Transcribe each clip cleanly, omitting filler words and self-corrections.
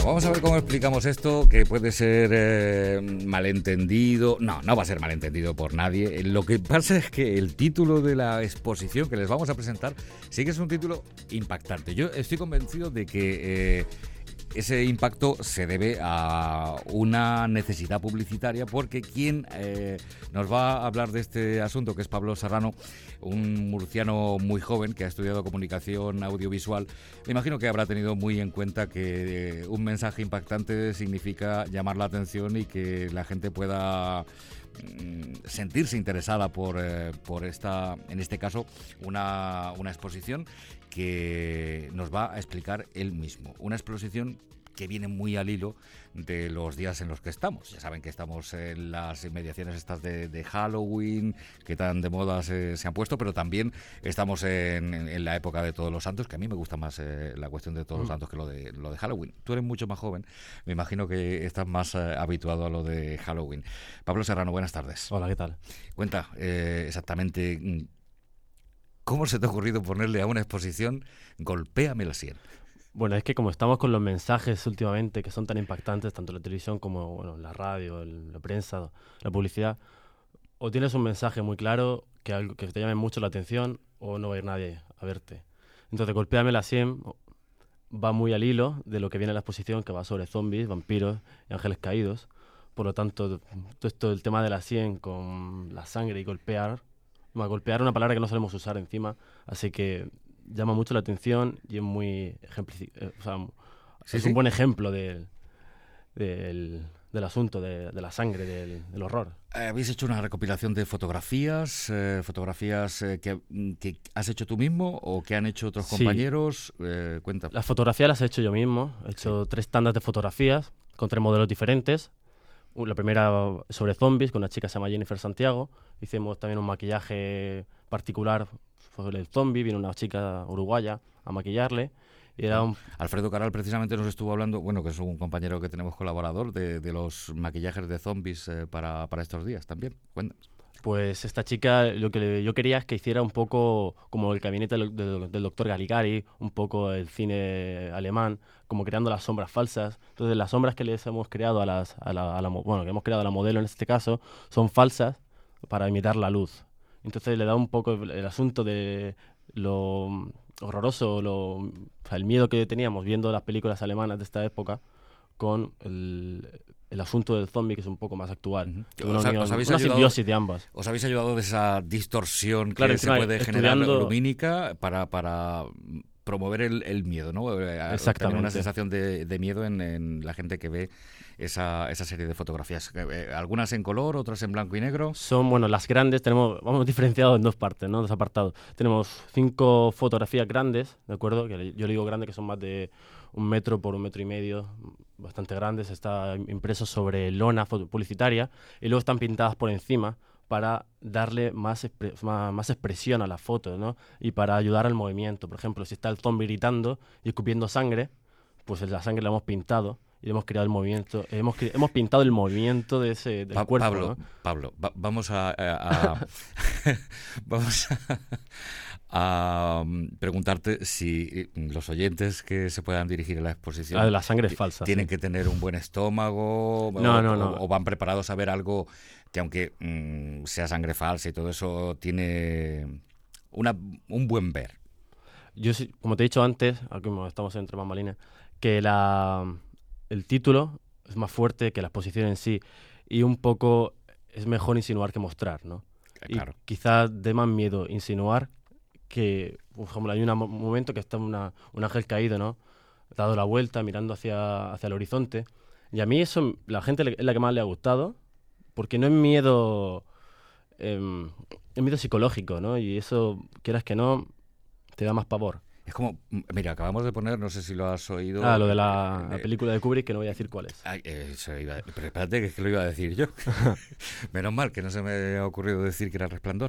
Bueno, vamos a ver cómo explicamos esto, que puede ser malentendido. No va a ser malentendido por nadie. Lo que pasa es que el título de la exposición que les vamos a presentar sí que es un título impactante. Yo estoy convencido de que ese impacto se debe a una necesidad publicitaria, porque quien nos va a hablar de este asunto, que es Pablo Serrano, un murciano muy joven que ha estudiado comunicación audiovisual, me imagino que habrá tenido muy en cuenta que un mensaje impactante significa llamar la atención y que la gente pueda sentirse interesada por esta, en este caso, una exposición que nos va a explicar él mismo. Una exposición que viene muy al hilo de los días en los que estamos. Ya saben que estamos en las inmediaciones estas de Halloween, que tan de moda se han puesto, pero también estamos en la época de Todos los Santos, que a mí me gusta más la cuestión de Todos los Santos que lo de Halloween. Tú eres mucho más joven, me imagino que estás más habituado a lo de Halloween. Pablo Serrano, buenas tardes. Hola, ¿qué tal? Cuenta exactamente cómo se te ha ocurrido ponerle a una exposición Golpéame la sien. Bueno, es que como estamos con los mensajes últimamente que son tan impactantes, tanto en la televisión como en la radio, en la prensa, la publicidad, o tienes un mensaje muy claro que te llame mucho la atención, o no va a ir nadie a verte. Entonces, Golpéame la sien va muy al hilo de lo que viene en la exposición, que va sobre zombies, vampiros y ángeles caídos. Por lo tanto, todo esto, el tema de la sien con la sangre y golpear es una palabra que no solemos usar encima, así que llama mucho la atención y es muy es un buen ejemplo del asunto, de la sangre, del horror. ¿Habéis hecho una recopilación de fotografías que has hecho tú mismo o que han hecho otros compañeros? Cuenta. Las fotografías las he hecho yo mismo. He hecho 3 tandas de fotografías con 3 modelos diferentes. La primera sobre zombies, con una chica que se llama Jennifer Santiago. Hicimos también un maquillaje particular sobre el zombie. Vino una chica uruguaya a maquillarle. Y era Alfredo Caral precisamente nos estuvo hablando, bueno, que es un compañero que tenemos colaborador, de los maquillajes de zombies para estos días también. Cuéntanos. Pues esta chica, lo que yo quería es que hiciera un poco como el gabinete del doctor Caligari, un poco el cine alemán, como creando las sombras falsas. Entonces las sombras que les hemos creado que hemos creado a la modelo en este caso, son falsas para imitar la luz. Entonces le da un poco el asunto de lo horroroso, el miedo que teníamos viendo las películas alemanas de esta época, con el asunto del zombie, que es un poco más actual. Una simbiosis de ambas. ¿Os habéis ayudado de esa distorsión que se puede generar lumínica para promover el miedo, ¿no? Exactamente. Tener una sensación de miedo en la gente que ve esa serie de fotografías. Algunas en color, otras en blanco y negro. Son, las grandes, vamos diferenciados en 2 partes, ¿no? 2 apartados. Tenemos 5 fotografías grandes, ¿de acuerdo? Que yo le digo grandes, que son más de 1 metro por 1,5 metros, bastante grandes. Está impreso sobre lona publicitaria y luego están pintadas por encima para darle más expresión a la foto, ¿no? Y para ayudar al movimiento. Por ejemplo, si está el zombie gritando y escupiendo sangre, pues la sangre la hemos pintado y hemos creado el movimiento. Hemos pintado el movimiento del cuerpo. Pablo, vamos vamos a preguntarte si los oyentes que se puedan dirigir a la exposición la sangre es falsa, tienen que tener un buen estómago o van preparados a ver algo que, aunque sea sangre falsa y todo eso, tiene un buen ver. Yo, como te he dicho antes, aquí estamos entre bambalinas, que el título es más fuerte que la exposición en sí, y un poco es mejor insinuar que mostrar, ¿no? Claro. Y quizás dé más miedo insinuar que, por ejemplo, hay un momento que está un ángel caído, ¿no? Dado la vuelta, mirando hacia el horizonte. Y a mí eso, la gente es la que más le ha gustado, porque no es miedo, es miedo psicológico, ¿no? Y eso, quieras que no, te da más pavor. Es como, mira, acabamos de poner, no sé si lo has oído. Lo de la película de Kubrick, que no voy a decir cuál es. Pero espérate, que es que lo iba a decir yo. Menos mal que no se me ha ocurrido decir que era El Resplandor.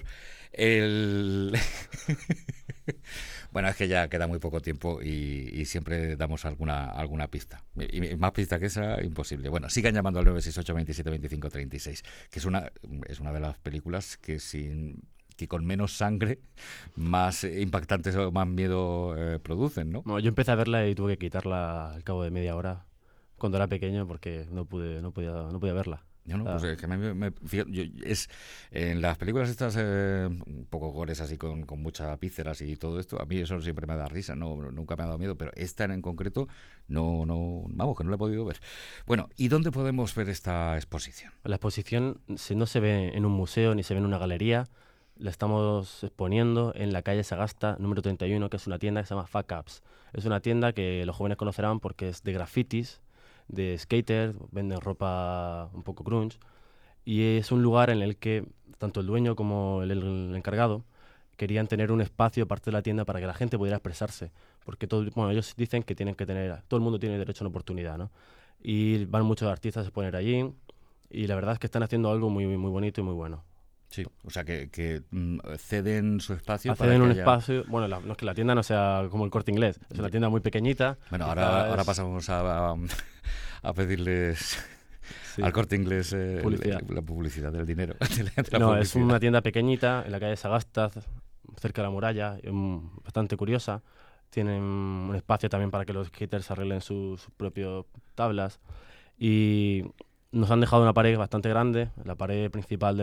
Bueno, es que ya queda muy poco tiempo y siempre damos alguna pista. Y más pista que esa, imposible. Bueno, sigan llamando al 968 27 25 36, que es una de las películas que con menos sangre, más impactantes o más miedo producen, ¿no? Bueno, yo empecé a verla y tuve que quitarla al cabo de media hora, cuando era pequeño porque no podía verla. No, pues es que es en las películas estas un poco gores así con muchas vísceras y todo esto, a mí eso siempre me da risa, nunca me ha dado miedo, pero esta en concreto vamos, que no la he podido ver. Bueno, ¿y dónde podemos ver esta exposición? La exposición no se ve en un museo ni se ve en una galería, la estamos exponiendo en la calle Sagasta, número 31, que es una tienda que se llama Fuck Ups. Es una tienda que los jóvenes conocerán porque es de grafitis, de skaters, venden ropa un poco grunge, y es un lugar en el que tanto el dueño como el encargado querían tener un espacio aparte de la tienda para que la gente pudiera expresarse, porque ellos dicen que todo el mundo tiene derecho a una oportunidad, ¿no? Y van muchos artistas a exponer allí, y la verdad es que están haciendo algo muy, muy bonito y muy bueno. Sí, o sea que ceden su espacio. Ceden un espacio, bueno, no es que la tienda no sea como el Corte Inglés, es una tienda muy pequeñita. Bueno, ahora pasamos a pedirles al Corte Inglés la publicidad del dinero. Es una tienda pequeñita en la calle Sagasta, cerca de la muralla, bastante curiosa. Tienen un espacio también para que los skaters arreglen sus propias tablas, y nos han dejado una pared bastante grande, la pared principal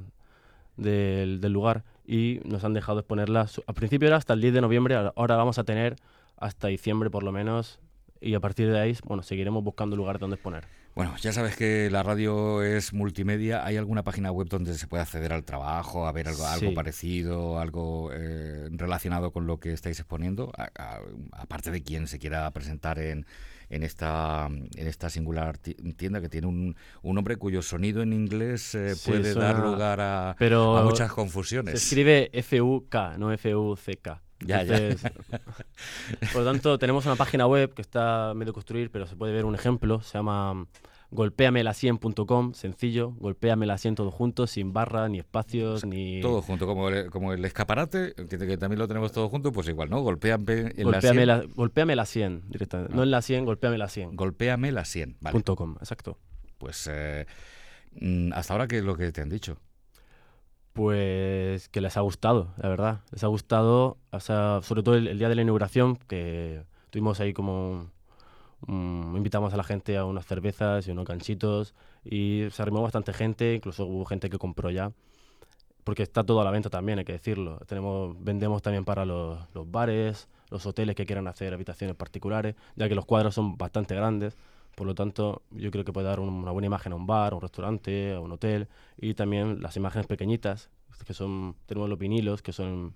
del lugar, y nos han dejado exponerla. Al principio era hasta el 10 de noviembre, ahora vamos a tener hasta diciembre por lo menos, y a partir de ahí, seguiremos buscando lugares donde exponer. Bueno, ya sabes que la radio es multimedia. ¿Hay alguna página web donde se pueda acceder al trabajo, a ver algo parecido, algo relacionado con lo que estáis exponiendo? Aparte de quien se quiera presentar en esta singular tienda, que tiene un nombre cuyo sonido en inglés puede dar lugar a muchas confusiones. Se escribe FUK, no FUCK. Entonces, por lo tanto, tenemos una página web que está medio construir, pero se puede ver un ejemplo. Se llama golpeamela100.com, sencillo, golpeamela100 todo junto, sin barra, ni espacios, ni... Todo junto, como el escaparate, que también lo tenemos todo junto, pues igual, ¿no? Golpeamela100 directamente. No en la 100, golpeamela100. Golpeamela100, vale. .com, exacto. Pues hasta ahora, ¿qué es lo que te han dicho? Pues que les ha gustado, la verdad. Les ha gustado, sobre todo el día de la inauguración, que tuvimos ahí como... invitamos a la gente a unas cervezas y unos ganchitos, y se arrimó bastante gente, incluso hubo gente que compró ya, porque está todo a la venta también, hay que decirlo. Vendemos también para los bares, los hoteles que quieran hacer habitaciones particulares, ya que los cuadros son bastante grandes. Por lo tanto, yo creo que puede dar una buena imagen a un bar, a un restaurante, a un hotel, y también las imágenes pequeñitas, tenemos los vinilos, que son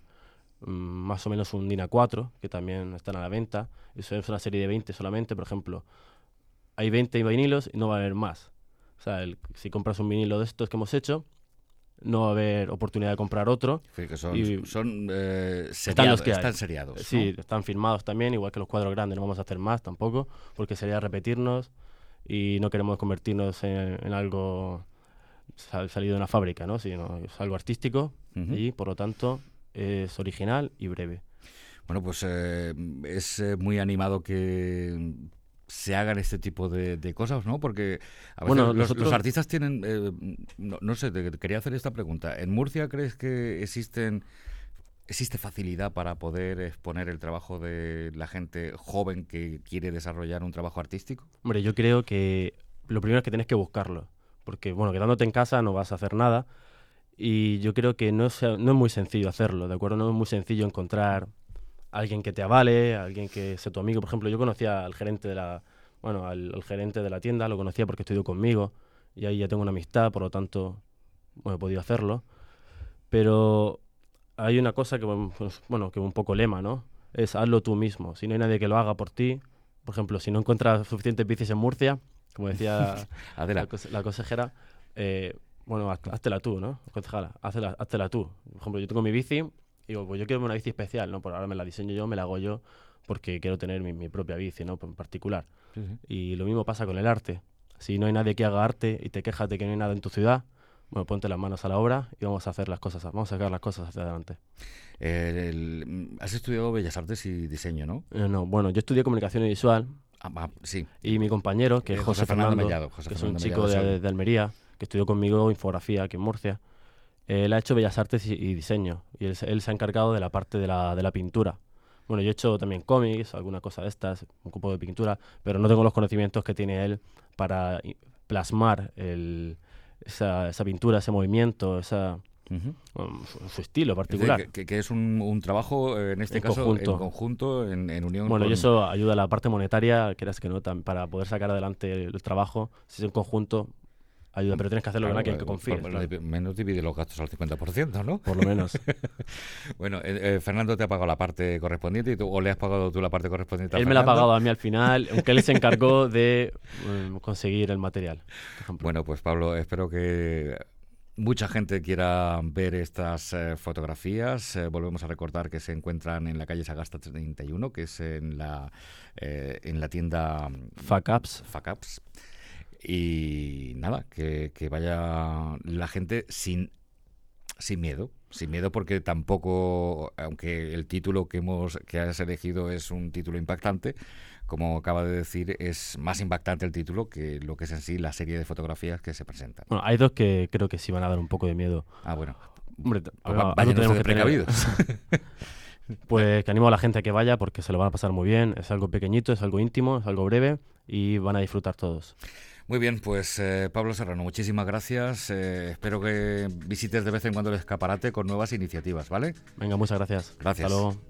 más o menos un DIN A4, que también están a la venta. Eso es una serie de 20 solamente, por ejemplo. Hay 20 vinilos y no va a haber más. O sea, si compras un vinilo de estos que hemos hecho, no va a haber oportunidad de comprar otro. Sí, que son seriados, están seriados, ¿no? Sí, están firmados también, igual que los cuadros grandes. No vamos a hacer más tampoco, porque sería repetirnos, y no queremos convertirnos en algo salido de una fábrica, ¿no? Sino es algo artístico, y por lo tanto es original y breve. Bueno, pues es muy animado que se hagan este tipo de cosas, ¿no? Porque a veces los artistas tienen... no sé, te quería hacer esta pregunta. ¿En Murcia crees que existe facilidad para poder exponer el trabajo de la gente joven que quiere desarrollar un trabajo artístico? Hombre, yo creo que lo primero es que tienes que buscarlo. Porque, quedándote en casa no vas a hacer nada. Y yo creo que no es muy sencillo hacerlo, ¿de acuerdo? No es muy sencillo encontrar alguien que te avale, alguien que sea tu amigo. Por ejemplo, yo conocía al gerente al gerente de la tienda, lo conocía porque estudió conmigo, y ahí ya tengo una amistad, por lo tanto, he podido hacerlo. Pero hay una cosa que un poco lema, ¿no? Es hazlo tú mismo. Si no hay nadie que lo haga por ti, por ejemplo, si no encuentras suficientes bicis en Murcia, como decía la consejera, háztela tú, ¿no? Concejala, háztela tú. Por ejemplo, yo tengo mi bici y digo, pues yo quiero una bici especial, ¿no? Por ahora me la diseño yo, me la hago yo, porque quiero tener mi propia bici, ¿no? En particular. Sí. Y lo mismo pasa con el arte. Si no hay nadie que haga arte y te quejas de que no hay nada en tu ciudad, ponte las manos a la obra y vamos a sacar las cosas hacia adelante. Has estudiado Bellas Artes y Diseño, ¿no? No, yo estudié Comunicación y Visual. Sí. Y mi compañero, que es José Fernando Mellado, que es un chico de Almería, que estudió conmigo infografía aquí en Murcia, él ha hecho Bellas Artes y Diseño, y él se ha encargado de la parte de la pintura. Bueno, yo he hecho también cómics, alguna cosa de estas, un poco de pintura, pero no tengo los conocimientos que tiene él para plasmar esa pintura, ese movimiento, Ujú. su estilo Es particular. decir, que es un trabajo, en este En caso, conjunto. en conjunto, en unión Bueno, y con... eso ayuda a la parte monetaria, quieras que no, para poder sacar adelante el trabajo. Si es en conjunto, ayuda, pero tienes que hacerlo con Claro, alguien que confíes, claro, menos divide los gastos al 50%, ¿no? por lo menos. Bueno, Fernando te ha pagado la parte correspondiente o le has pagado tú la parte correspondiente a Él me la ha Fernando. pagado a mí al final, aunque él se encargó de conseguir el material, por ejemplo. Bueno, pues Pablo, espero que mucha gente quiera ver estas fotografías. Volvemos a recordar que se encuentran en la calle Sagasta 31, que es en la tienda Fuck-ups. Fuck-ups. Y nada, que vaya la gente sin miedo. Sin miedo, porque tampoco, aunque el título que has elegido es un título impactante, como acaba de decir, es más impactante el título que lo que es en sí la serie de fotografías que se presentan. Bueno, hay dos que creo que sí van a dar un poco de miedo. Ah, bueno. Hombre, Pues algo vayan tenemos ustedes que tener. precavidos. Pues que animo a la gente a que vaya porque se lo van a pasar muy bien. Es algo pequeñito, es algo íntimo, es algo breve y van a disfrutar todos. Muy bien, pues Pablo Serrano, muchísimas gracias. Espero que visites de vez en cuando el escaparate con nuevas iniciativas, ¿vale? Venga, muchas gracias. Gracias. Hasta luego.